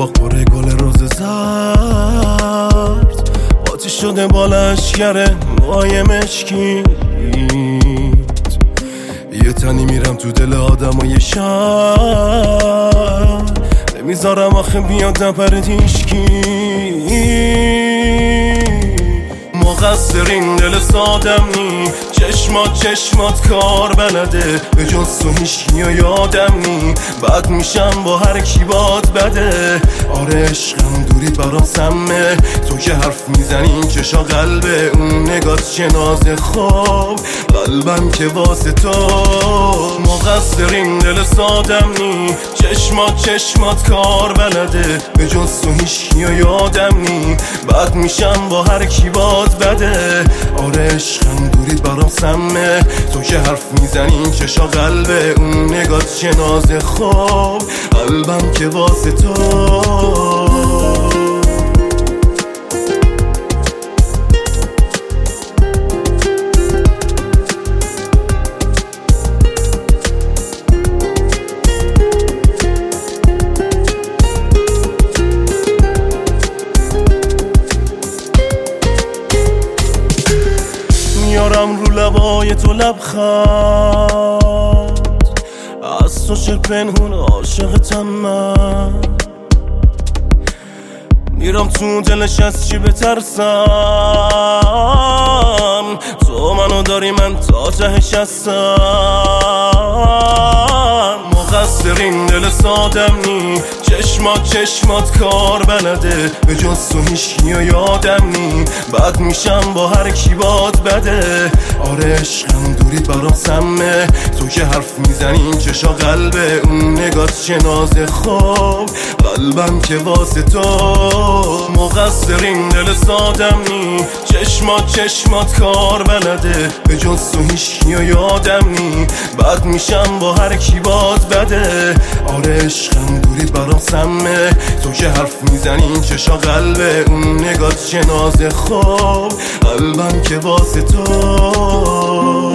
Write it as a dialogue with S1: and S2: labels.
S1: با قره گل روز زرد آتیش شده بالش گره موهای مشکی یه تنی میرم تو دل آدم و یه شهر نمیذارم آخه بیادم پردیشکی مقصرین دل سادم نی چشمات کار بلده به جز تو هیچکی و یادم نی بد میشم با هر کی باد بده آره عشقم دوری برام سمه تو که حرف میزنی چشا قلبه اون نگات چه ناز خواب قلبم که واسه تو مقصرین دل سادم نی چشمات کار بلده به جز تو هیچکی و یادم نی بد میشم با هر کی باد بده آره عشقم دوری برام سمه تو که حرف میزنی چشا قلبه اون نگات چه ناز خواب قلبم که واسه تو میارم رو لبای تو لبخند از تو چه پنهون عاشقتم من میرم تو دلش از چی بترسم تو منو داری من تا تهش هستم مقصرین دل سادم نی چشمات کار بلده به جز تو هیچکی و یادم نی بد میشم با هر کی باد بده آره عشقم دوری برام سمه تو که حرف میزنی چشا قلبه اون نگات چه ناز خواب قلبم که واسه تو مقصرین دل سادم نی چشمات کار بلده به جز تو هیچکی و یادم نی بد میشم با هر کی باد بده آره عشقم دوری برام سمه تو که حرف میزنی چشا قلبه اون نگات چه ناز خواب قلبم که واسه تو